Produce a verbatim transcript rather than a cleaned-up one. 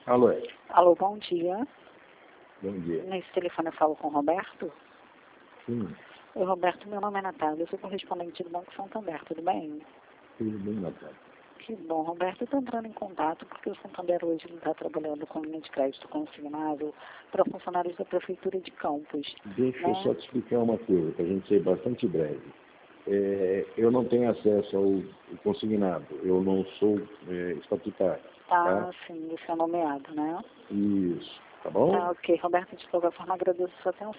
Alô? Alô, bom dia. Bom dia. Nesse telefone eu falo com o Roberto. Sim, Oi, Roberto, meu nome é Natália, eu sou correspondente do Banco Santander, tudo bem? tudo bem, Natália. Que bom, Roberto, eu estou entrando em contato porque o Santander hoje está trabalhando com linha de crédito consignado para funcionários da Prefeitura de Campos. Deixa né? eu só te explicar uma coisa, para a gente ser bastante breve. É, eu não tenho acesso ao, ao consignado, eu não sou é, estatutário. Tá, Tá? sim, isso é nomeado, né? Isso, tá bom? Tá, ok. Roberto, de qualquer forma, agradeço a sua atenção.